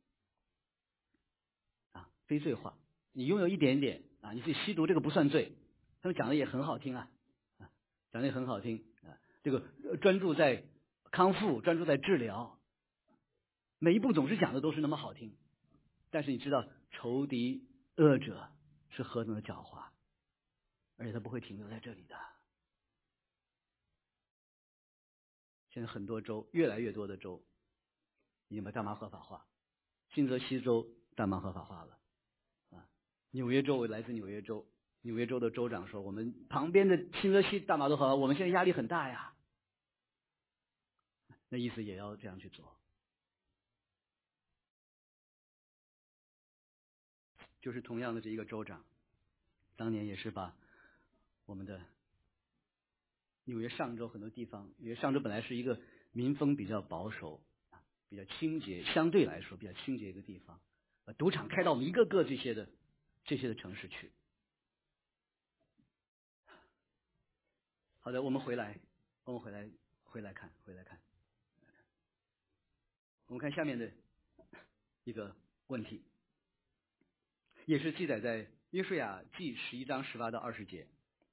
啊，非罪化。你拥有一点点啊，你去吸毒这个不算罪。他们讲的也很好听啊，啊，讲的也很好听啊。这个专注在康复，专注在治疗，每一步总是讲的都是那么好听。但是你知道仇敌恶者是何等的狡猾，而且他不会停留在这里的。现在很多州，越来越多的州已经把大麻合法化，新泽西州大麻合法化了啊。纽约州，我来自纽约州，纽约州的州长说，我们旁边的新泽西大麻都合法，我们现在压力很大呀。那意思也要这样去做。就是同样的这一个州长，当年也是把我们的纽约上州很多地方，纽约上州本来是一个民风比较保守、比较清洁，相对来说比较清洁一个地方，把赌场开到我们一个个这些的这些的城市去。好的，我们回来，我们回来回来看，回来看，我们看下面的一个问题。也是记载在约书亚记十一章十八到二十节，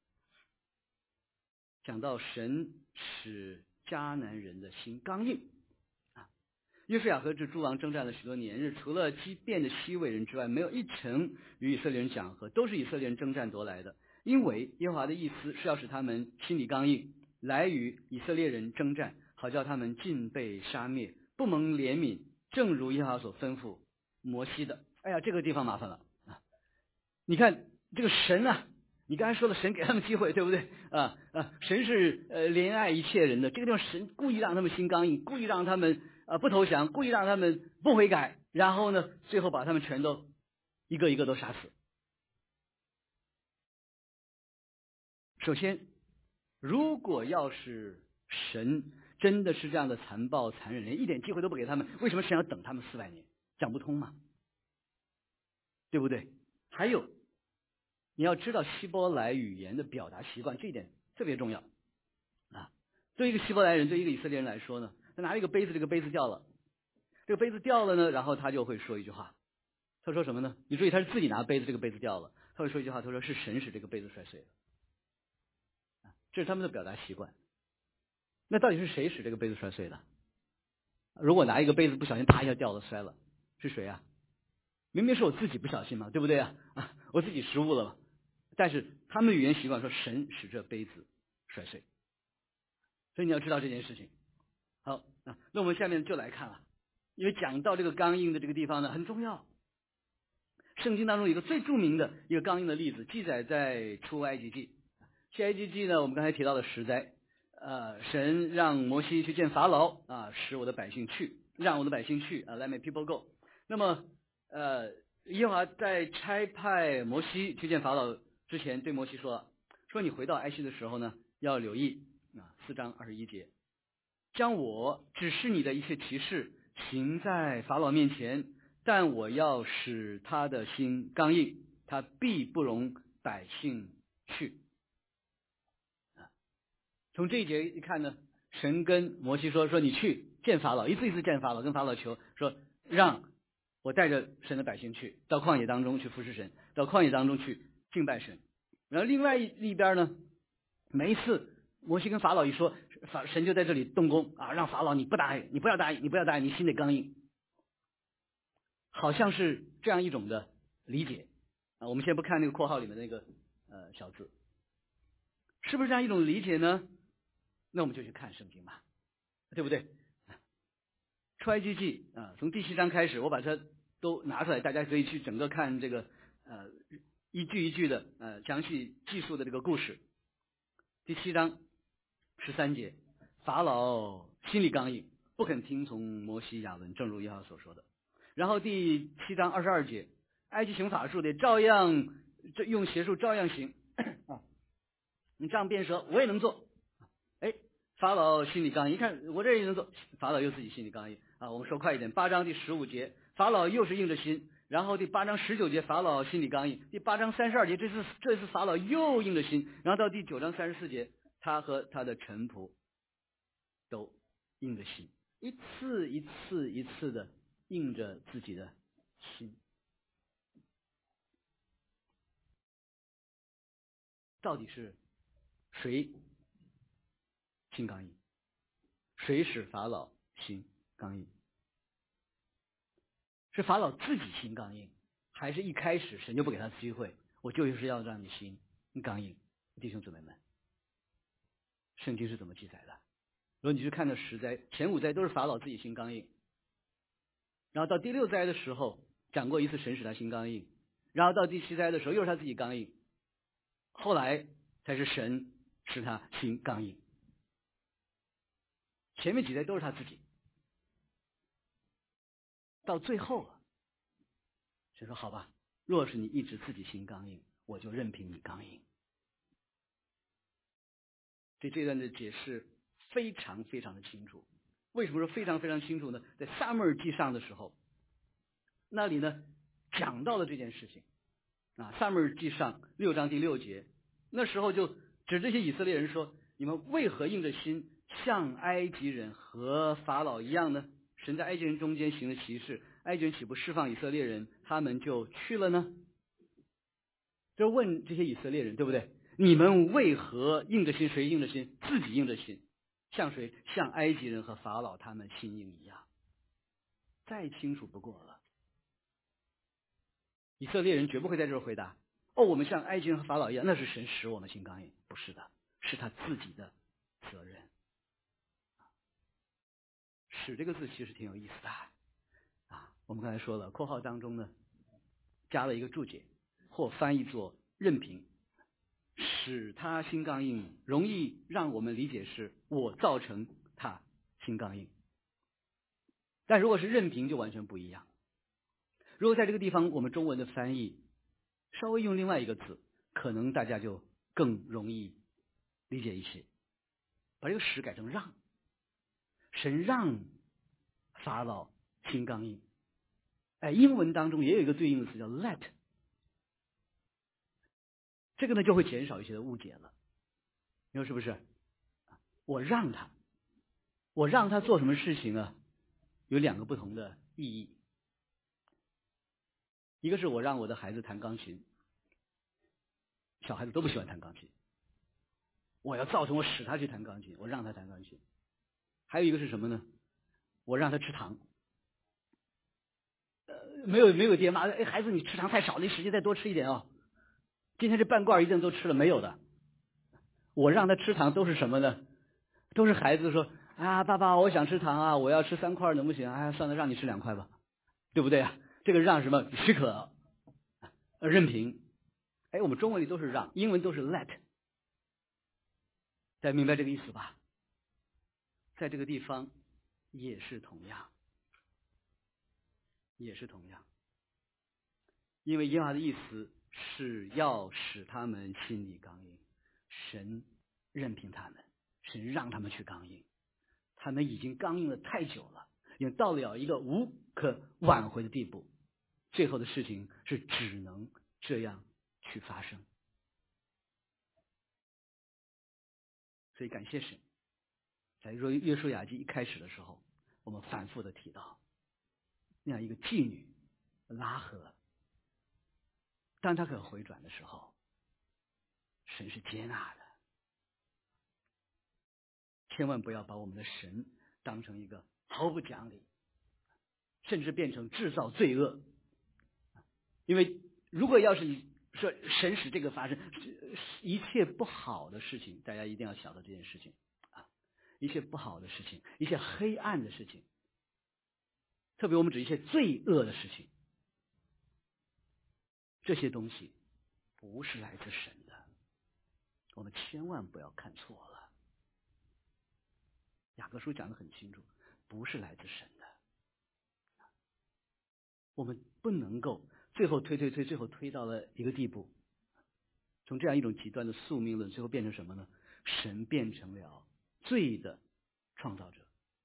讲到神使迦南人的心刚硬啊。约书亚和这诸王征战了许多年日，除了击变的西魏人之外，没有一城与以色列人讲和，都是以色列人征战夺来的。因为耶和华的意思是要使他们心里刚硬，来与以色列人征战，好叫他们尽被杀灭，不蒙怜悯，正如耶和华所吩咐摩西的。哎呀，这个地方麻烦了。你看这个神啊，你刚才说了神给他们机会，对不对啊啊？神是呃怜爱一切人的，这个地方神故意让他们心刚硬，故意让他们啊不投降，故意让他们不悔改，然后呢，最后把他们全都一个一个都杀死。首先，如果要是神真的是这样的残暴残忍，连一点机会都不给他们，为什么神要等他们四百年？讲不通嘛，对不对？还有，你要知道希伯来语言的表达习惯，这一点特别重要啊。对一个希伯来人，对一个以色列人来说呢，他拿了一个杯子，这个杯子掉了，这个杯子掉了呢，然后他就会说一句话，他说什么呢？你注意，他是自己拿杯子，这个杯子掉了，他会说一句话，他说是神使这个杯子摔碎了。这是他们的表达习惯。那到底是谁使这个杯子摔碎的？如果拿一个杯子不小心啪一下掉了摔了，是谁啊？明明是我自己不小心嘛，对不对啊？啊，我自己失误了嘛。但是他们的语言习惯说神使这杯子摔碎，所以你要知道这件事情。好啊，那我们下面就来看了，因为讲到这个刚硬的这个地方呢很重要。圣经当中有一个最著名的一个刚硬的例子，记载在出埃及记。出埃及记呢，我们刚才提到的十灾，呃，神让摩西去见法老啊，使我的百姓去，让我的百姓去啊 ，Let my people go。那么，呃，耶和华在差派摩西去见法老之前，对摩西说：“说你回到埃及的时候呢，要留意啊，四章二十一节，将我指示你的一切奇事行在法老面前，但我要使他的心刚硬，他必不容百姓去。”从这一节一看呢，神跟摩西说：“说你去见法老，一次一次见法老，跟法老求说，让我带着神的百姓去到旷野当中去服侍神，到旷野当中去敬拜神。”然后另外一边呢，每一次摩西跟法老一说，法神就在这里动工啊，让法老你不答应，你不要答应，你不要答应，你心得刚硬，好像是这样一种的理解啊。我们先不看那个括号里面那个呃小字，是不是这样一种理解呢？那我们就去看圣经嘛，对不对？出埃及记啊，从第七章开始，我把它都拿出来，大家可以去整个看这个呃一句一句的呃详细记述的这个故事。第七章十三节，法老心里刚硬，不肯听从摩西亚伦，正如耶和华所说的。然后第七章二十二节，埃及行法术得照样这用邪术照样行啊，你这样变蛇我也能做。哎，法老心里刚硬，一看我这也能做，法老又自己心里刚硬啊。我们说快一点，八章第十五节，法老又是硬着心，然后第八章十九节，法老心里刚硬，第八章三十二节，这次这次法老又硬着心，然后到第九章三十四节，他和他的臣仆都硬着心，一次一次一次的硬着自己的心。到底是谁心刚硬？谁使法老心刚硬？是法老自己心刚硬，还是一开始神就不给他机会？我就是要让你心刚硬。弟兄姊妹们，圣经是怎么记载的？如果你去看到十灾，前五灾都是法老自己心刚硬，然后到第六灾的时候讲过一次神使他心刚硬，然后到第七灾的时候又是他自己刚硬，后来才是神使他心刚硬。前面几灾都是他自己，到最后了，神说好吧，若是你一直自己心刚硬，我就任凭你刚硬。对这段的解释非常非常的清楚。为什么说非常非常清楚呢？在撒母耳记上的时候，那里呢讲到了这件事情啊。撒母耳记上六章第六节，那时候就指这些以色列人说：你们为何硬着心，像埃及人和法老一样呢？神在埃及人中间行了奇事，埃及人岂不释放以色列人，他们就去了呢？就问这些以色列人，对不对？你们为何硬着心？谁硬着心？自己硬着心，像谁？像埃及人和法老他们心硬一样，再清楚不过了。以色列人绝不会在这儿回答：哦，我们像埃及人和法老一样，那是神使我们心刚硬。不是的，是他自己的责任。使这个字其实挺有意思的啊。我们刚才说了，括号当中呢加了一个注解，或翻译作任凭。使他心刚硬，容易让我们理解是我造成他心刚硬，但如果是任凭就完全不一样。 如果在这个地方我们中文的翻译稍微用另外一个字，可能大家就更容易理解一些。把这个使改成让，神让法老心刚硬。哎，英文当中也有一个对应的词叫 let， 这个呢就会减少一些的误解了。你说是不是？我让他，我让他做什么事情啊？有两个不同的意义。一个是我让我的孩子弹钢琴，小孩子都不喜欢弹钢琴，我要造成我使他去弹钢琴，我让他弹钢琴。还有一个是什么呢？我让他吃糖。呃，没有没有爹妈，哎，孩子你吃糖太少了，你使劲再多吃一点哦。今天这半罐一定都吃了，没有的。我让他吃糖都是什么呢？都是孩子说啊，爸爸我想吃糖啊，我要吃三块能不行？哎，算了，让你吃两块吧，对不对啊？这个让什么？许可，呃，任凭。哎，我们中文里都是让，英文都是 let。大家明白这个意思吧？在这个地方也是同样，也是同样，因为耶和华的意思是要使他们心里刚硬，神任凭他们，神让他们去刚硬，他们已经刚硬了太久了，已经到了一个无可挽回的地步，最后的事情是只能这样去发生。所以感谢神，在约书亚记一开始的时候，我们反复的提到那样一个妓女拉合，当她可回转的时候，神是接纳的。千万不要把我们的神当成一个毫不讲理，甚至变成制造罪恶。因为如果要是你说神使这个发生，一切不好的事情，大家一定要晓得这件事情啊，一切不好的事情，一切黑暗的事情，特别我们指一切罪恶的事情，这些东西不是来自神的，我们千万不要看错了。雅各书讲得很清楚，不是来自神的，我们不能够最后推推推，最后推到了一个地步，从这样一种极端的宿命论，最后变成什么呢？神变成了罪的创造者，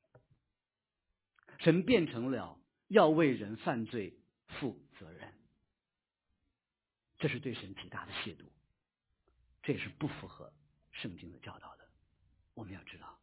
神变成了要为人犯罪负责任，这是对神极大的亵渎，这也是不符合圣经的教导的。我们要知道。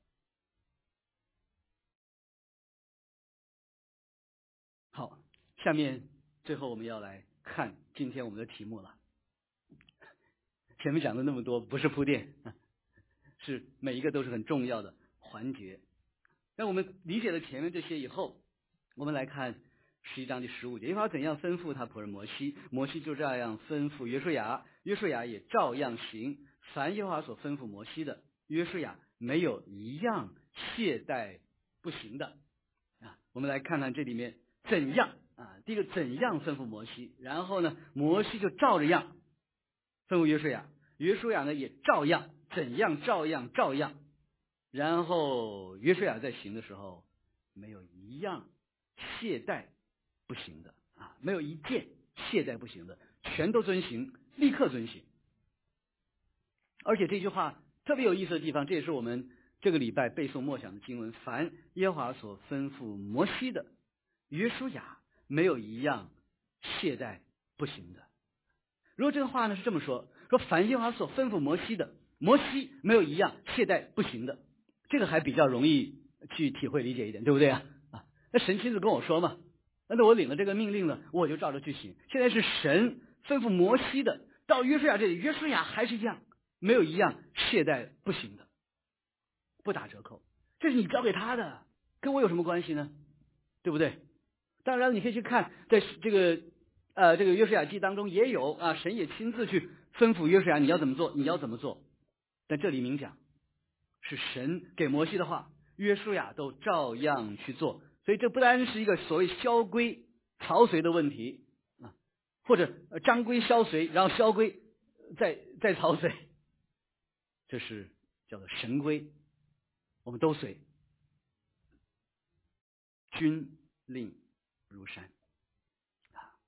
好，下面最后我们要来看今天我们的题目了。前面讲了那么多，不是铺垫，是每一个都是很重要的环节。那我们理解了前面这些以后，我们来看十一章第十五节，耶和华怎样吩咐他仆人摩西，摩西就这样吩咐约书亚，约书亚也照样行。凡耶和华所吩咐摩西的，约书亚没有一样懈怠不行的啊。我们来看看这里面怎样啊？第一个怎样吩咐摩西，然后呢，摩西就照着样吩咐约书亚，约书亚呢也照样怎样照样照样，然后约书亚在行的时候没有一样懈怠不行的啊，没有一件懈怠不行的，全都遵行，立刻遵行。而且这句话特别有意思的地方，这也是我们这个礼拜背诵默想的经文，凡耶和华所吩咐摩西的，约书亚没有一样懈怠不行的。如果这个话呢是这么说，说凡耶和华所吩咐摩西的，摩西没有一样懈怠不行的，这个还比较容易去体会理解一点，对不对啊？啊，那神亲自跟我说嘛，那我领了这个命令了，我就照着去行。现在是神吩咐摩西的，到约书亚这里，约书亚还是一样，没有一样懈怠不行的，不打折扣。这是你交给他的，跟我有什么关系呢？对不对？当然你可以去看，在这个呃这个约书亚记当中也有啊，神也亲自去吩咐约书亚你要怎么做，你要怎么做。但这里明讲是神给摩西的话，约书亚都照样去做。所以这不单是一个所谓萧规曹随的问题啊，或者章规萧随，然后萧规再再曹随，这是叫做神规，我们都随。军令如山啊，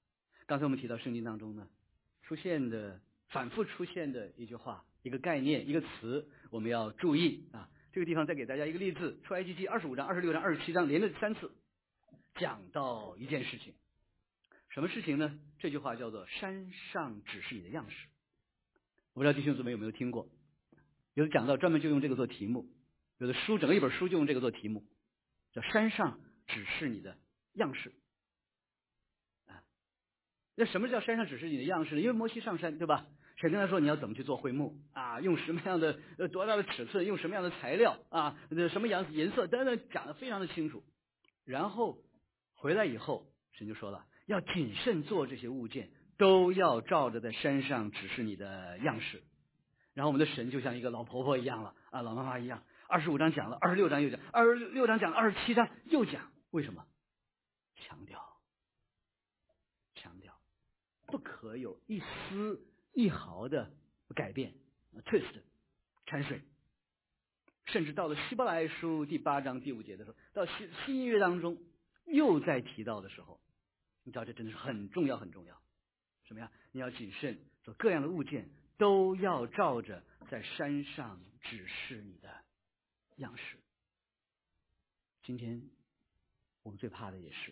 刚才我们提到圣经当中呢，出现的反复出现的一句话、一个概念、一个词，我们要注意啊。这个地方再给大家一个例子，出埃及记二十五章、二十六章、二十七章连着三次讲到一件事情，什么事情呢？这句话叫做山上指示你的样式。我不知道弟兄姊妹有没有听过，有的讲到专门就用这个做题目，有的书整个一本书就用这个做题目，叫山上指示你的样式啊。那什么叫山上指示你的样式呢？因为摩西上山，对吧？神跟他说你要怎么去做会幕啊，用什么样的呃多大的尺寸，用什么样的材料啊，什么样颜色等等，讲得非常的清楚。然后回来以后，神就说了，要谨慎做这些物件，都要照着在山上指示你的样式。然后我们的神就像一个老婆婆一样了啊，老妈妈一样。二十五章讲了，二十六章又讲，二十六章讲了，二十七章又讲，为什么？强调，强调，不可有一丝一毫的改变 ，twist， 掺水。甚至到了希伯来书第八章第五节的时候，到新新约当中又在提到的时候，你知道这真的是很重要很重要。什么呀？你要谨慎，做各样的物件都要照着在山上指示你的样式。今天我们最怕的也是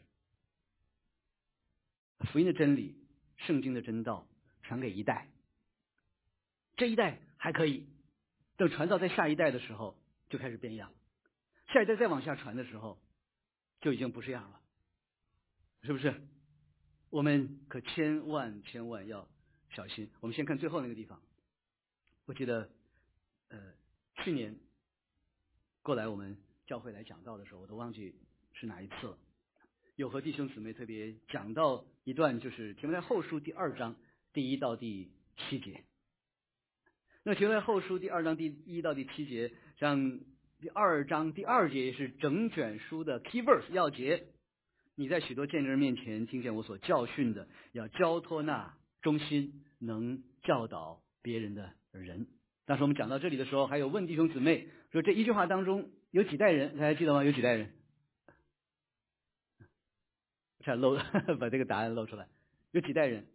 福音的真理、圣经的真道传给一代，这一代还可以，等传到在下一代的时候就开始变样，下一代再往下传的时候就已经不是样了，是不是？我们可千万千万要小心。我们先看最后那个地方，我记得呃去年过来我们教会来讲道的时候，我都忘记是哪一次了，有和弟兄姊妹特别讲到一段，就是提摩太后书第二章第一到第七节。那提摩太后书第二章第一到第七节，像第二章第二节是整卷书的 key verse 要节。你在许多见证人面前听见我所教训的，要交托那忠心能教导别人的人。当时我们讲到这里的时候，还有问弟兄姊妹说，这一句话当中有几代人？大家记得吗？有几代人？才露把这个答案露出来，有几代人？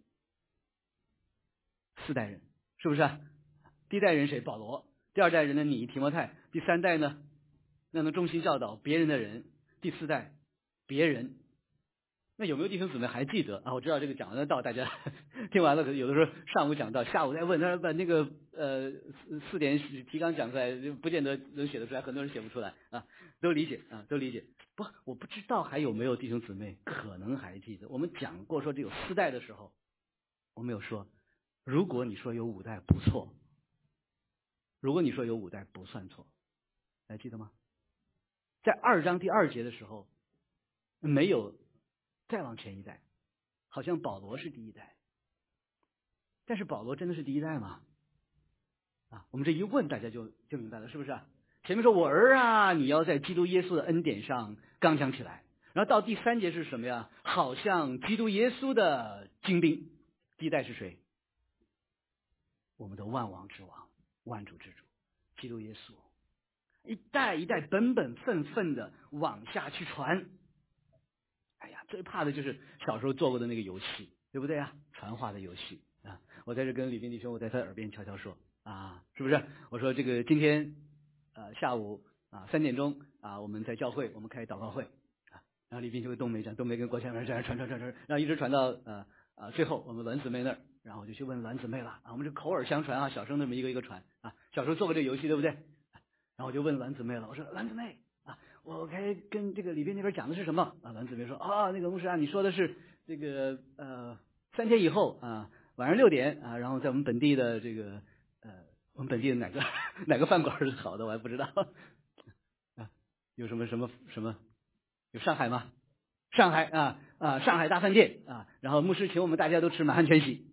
四代人，是不是啊？第一代人谁？保罗。第二代人呢？你提摩太。第三代呢？那能忠心教导别人的人。第四代别人。那有没有弟兄姊妹还记得啊？我知道这个讲的道，大家听完了，可是有的时候上午讲到，下午再问他把那个呃四点提纲讲出来，不见得能写得出来，很多人写不出来啊，都理解啊，都理解。不，我不知道还有没有弟兄姊妹可能还记得，我们讲过说这有四代的时候，我们有说，如果你说有五代不错，如果你说有五代不算错，还记得吗？在二章第二节的时候，没有再往前一代，好像保罗是第一代，但是保罗真的是第一代吗？啊，我们这一问大家就就明白了，是不是啊？前面说我儿啊，你要在基督耶稣的恩典上刚强起来，然后到第三节是什么呀？好像基督耶稣的精兵。第一代是谁？我们的万王之王，万主之主，基督耶稣，一代一代本本分分的往下去传。哎呀，最怕的就是小时候做过的那个游戏，对不对啊？传话的游戏啊！我在这跟李斌弟兄，我在他耳边悄悄说啊，是不是？我说这个今天呃下午啊三点钟啊，我们在教会我们开祷告会啊，然后李斌就跟冬梅讲，冬梅跟郭先生这样传传传传，然后一直传到呃啊最后我们栾姊妹那儿，然后我就去问栾姊妹了啊，我们这口耳相传啊，小声那么一个一个传啊，小时候做过这个游戏对不对？然后我就问栾姊妹了，我说栾姊妹啊，我该跟这个里边那边讲的是什么啊？栾姊妹说啊，那个牧师啊，你说的是这个呃三天以后啊晚上六点啊，然后在我们本地的这个呃我们本地的哪个哪个饭馆是好的，我还不知道啊，有什么什么什么有上海吗？上海啊啊上海大饭店啊，然后牧师请我们大家都吃满汉全席，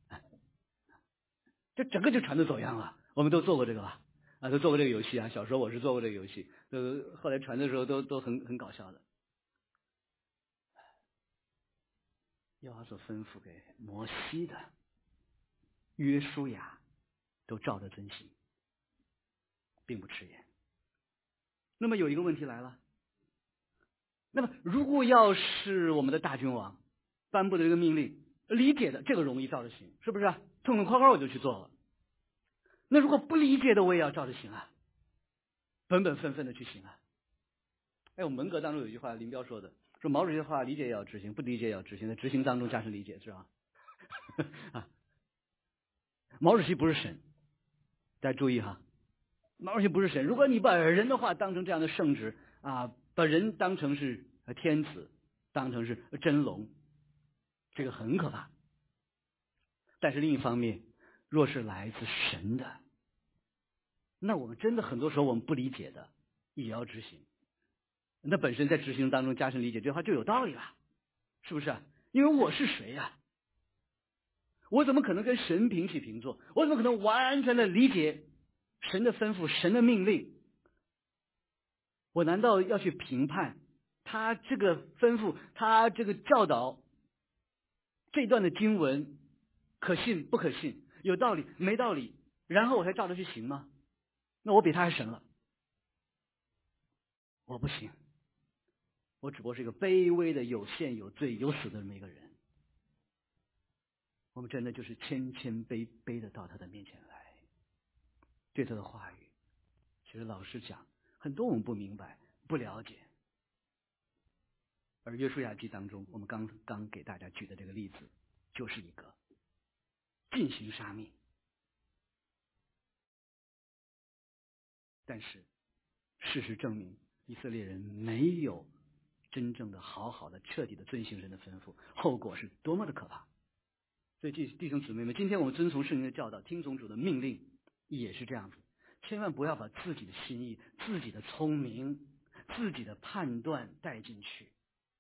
这整个就传的走样了。我们都做过这个吧？啊，都做过这个游戏啊。小时候我是做过这个游戏，都后来传的时候都都很很搞笑的。耶和华所吩咐给摩西的，约书亚都照着遵行，并不迟延。那么有一个问题来了，那么如果要是我们的大君王颁布的这个命令， 理解的这个容易照着行，是不是？痛痛快快我就去做了。那如果不理解的，我也要照着行啊，本本分分的去行啊。哎，我们文革当中有一句话，林彪说的，说毛主席的话，理解也要执行，不理解也要执行，在执行当中加深理解，是吧？啊，毛主席不是神，大家注意哈，毛主席不是神。如果你把人的话当成这样的圣旨啊，把人当成是天子，当成是真龙，这个很可怕。但是另一方面，若是来自神的，那我们真的很多时候我们不理解的也要执行。那本身在执行当中加深理解，这话就有道理了，是不是？因为我是谁呀、啊？我怎么可能跟神平起平坐？我怎么可能完全的理解神的吩咐、神的命令？我难道要去评判他这个吩咐、他这个教导这段的经文可信不可信？有道理没道理？然后我才照着去行吗？那我比他还神了？我不行，我只不过是一个卑微的、有限、有罪、有死的这么一个人。我们真的就是谦谦卑卑的到他的面前来，对他的话语，其实老实讲，很多我们不明白、不了解。而约书亚记当中，我们刚刚给大家举的这个例子，就是一个尽行杀命。但是事实证明，以色列人没有真正的好好的彻底的遵行神的吩咐，后果是多么的可怕。所以弟弟兄姊妹们，今天我们遵从圣经的教导，听从主的命令，也是这样子。千万不要把自己的心意、自己的聪明、自己的判断带进去。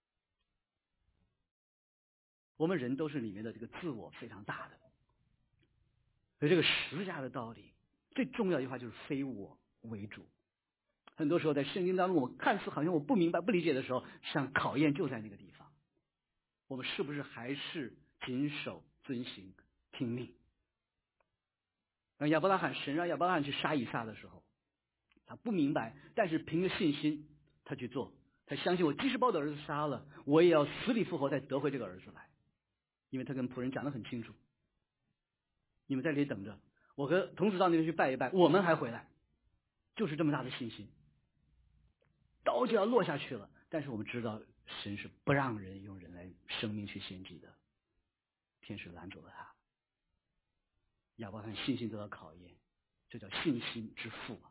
我们人都是里面的这个自我非常大的，所以这个十架的道理最重要一句话就是非我为主。很多时候在圣经当中，我看似好像我不明白、不理解的时候，实际上考验就在那个地方。我们是不是还是谨守、遵行、听命？让亚伯拉罕神让亚伯拉罕去杀以撒的时候，他不明白，但是凭着信心他去做，他相信我即使把我的儿子杀了，我也要死里复活再得回这个儿子来，因为他跟仆人讲得很清楚，你们在这里等着，我和童子到那边去拜一拜，我们还回来，就是这么大的信心。刀就要落下去了，但是我们知道神是不让人用人来生命去献祭的，天使拦住了他。亚伯拉罕信心得到考验，这叫信心之父啊。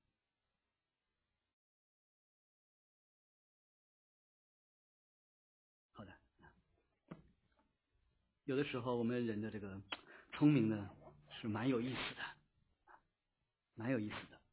好的，有的时候我们人的这个聪明呢是蛮有意思的，蛮有意思的，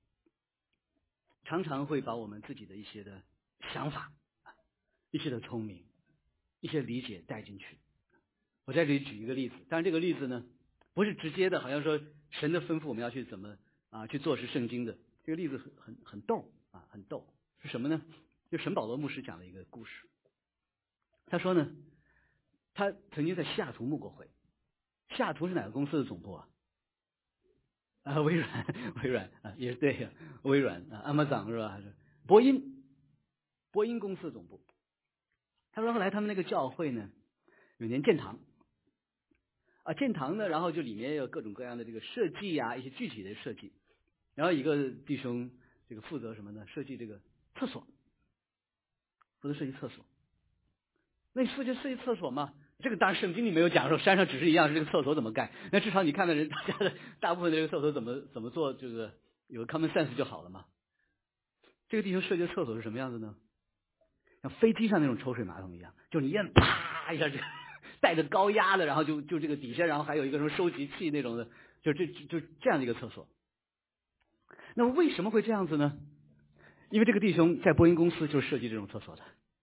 常常会把我们自己的一些的想法、一些的聪明、一些理解带进去。我在这里举一个例子，当然这个例子呢不是直接的，好像说神的吩咐我们要去怎么啊去做是圣经的。这个例子很很很逗啊，很逗，是什么呢？就沈保罗牧师讲的一个故事。他说呢，他曾经在西雅图牧过会。西雅图是哪个公司的总部啊？啊，微软，微软啊，也是对呀，微软啊，Amazon 是吧？波音，波音公司的总部。他说后来他们那个教会呢，有年建堂。啊，建堂呢，然后就里面有各种各样的这个设计啊，一些具体的设计。然后一个弟兄这个负责什么呢？设计这个厕所，负责设计厕所。那你负责设计厕所嘛？这个当然圣经里没有讲说山上只是一样是这个厕所怎么盖，那至少你看到人大家的大部分的这个厕所怎么怎么做，这个有 common sense 就好了嘛。这个弟兄设计的厕所是什么样子呢？像飞机上那种抽水马桶一样，就你一按啪一下就带着高压的，然后就就这个底下，然后还有一个什么收集器那种的，就这就这样的一个厕所。那么为什么会这样子呢？因为这个弟兄在波音公司就设计这种厕所的，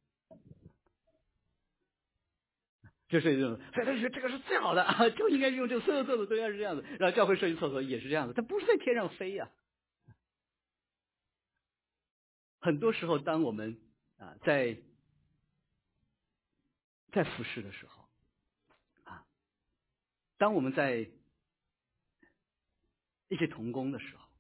就设计这种，所以他就觉得这个是最好的啊，就应该用这个所有厕所都应该是这样子。然后教会设计厕所也是这样子，它不是在天上飞呀、啊。很多时候，当我们啊在在服侍的时候啊，当我们在一些同工的时候，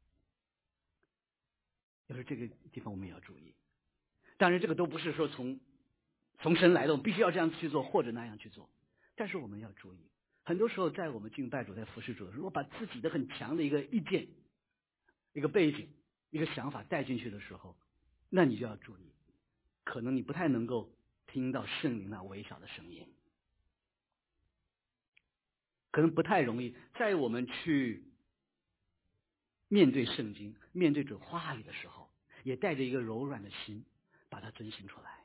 就是这个地方我们也要注意。当然，这个都不是说从从神来的，我们必须要这样去做或者那样去做。 但是我们要注意，很多时候在我们敬拜主、在服侍主的时候，如果把自己的很强的一个意见、一个背景、一个想法带进去的时候，那你就要注意，可能你不太能够听到圣灵那微小的声音，可能不太容易在我们去面对圣经、面对主话语的时候，也带着一个柔软的心，把它遵行出来。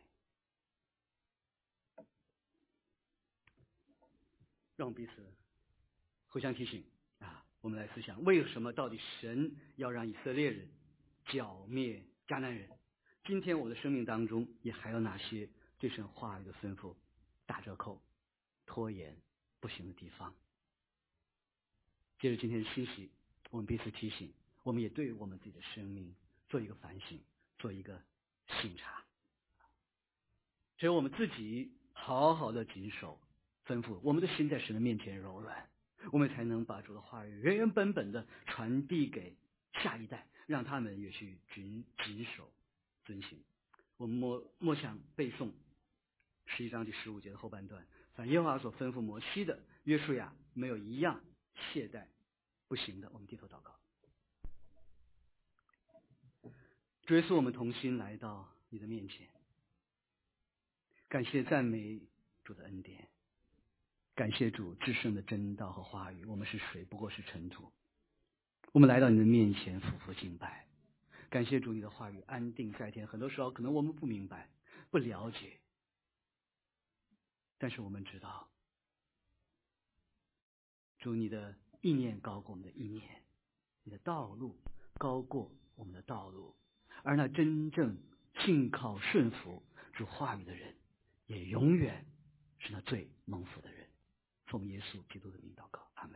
让我们彼此互相提醒啊，我们来思想，为什么到底神要让以色列人剿灭迦南人？今天我的生命当中也还有哪些对神话语的吩咐打折扣、拖延不行的地方？接着今天的信息，我们彼此提醒，我们也对我们自己的生命做一个反省，做一个省察。只有我们自己好好的谨守吩咐，我们的心在神的面前柔软，我们才能把主的话语原原本本的传递给下一代，让他们也去谨谨守遵行。我们默默想背诵十一章第十五节的后半段，凡耶和华所吩咐摩西的，约书亚没有一样懈怠不行的。我们低头祷告。主耶稣，我们同心来到你的面前，感谢赞美主的恩典，感谢主至圣的真道和话语。我们是水，不过是尘土。我们来到你的面前，俯伏敬拜。感谢主，你的话语安定在天。很多时候，可能我们不明白、不了解，但是我们知道，主你的意念高过我们的意念，你的道路高过我们的道路。而那真正信靠顺服主话语的人，也永远是那最蒙福的人。奉耶稣基督的名祷告，阿们。